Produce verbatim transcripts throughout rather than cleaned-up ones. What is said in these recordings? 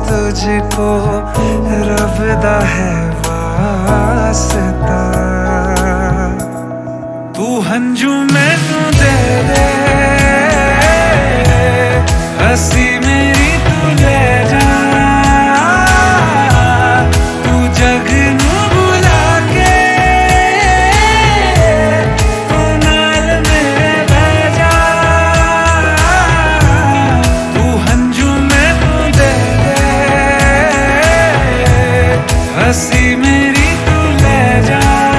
तुझको रब दा है वास्ता। तू हंजू मैनू दे दे, हसी मेरी तू ले जा। तू जग नू बुला के तू नाल मेरे बह जा। तू हंजू मैनू दे दे, हसी मेरी तू ले जा।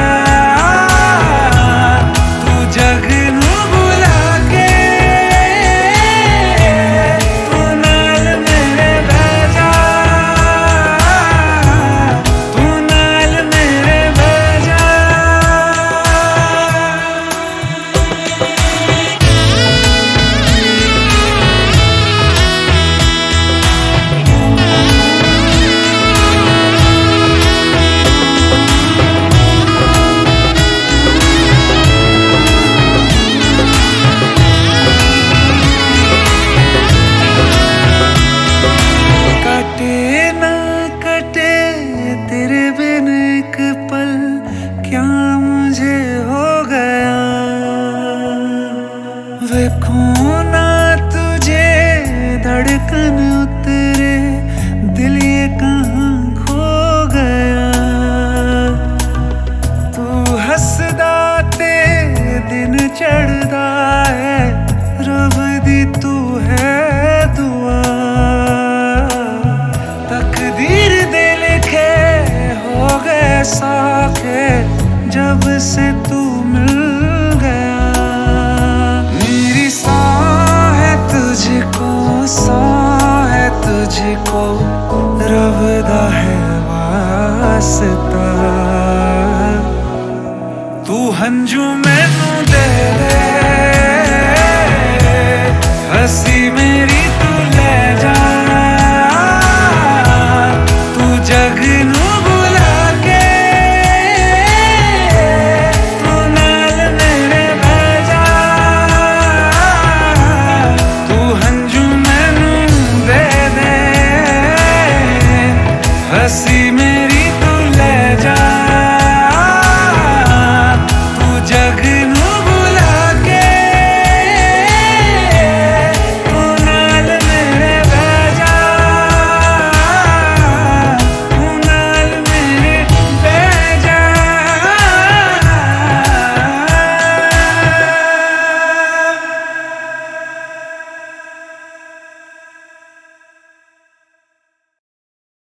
देखूं ना तुझे धड़कन उतरे, दिल ये कहाँ खो गया। तू हसदा ते दिन चढ़दा है, रब दी तू है दुआ। तकदीर दे लिखे हो गए साखे, जब से तू मिल गया। तुझको सौ है तुझको रब दा है वास्ता। तू हंजू मैनू दे दे, हसी मेरी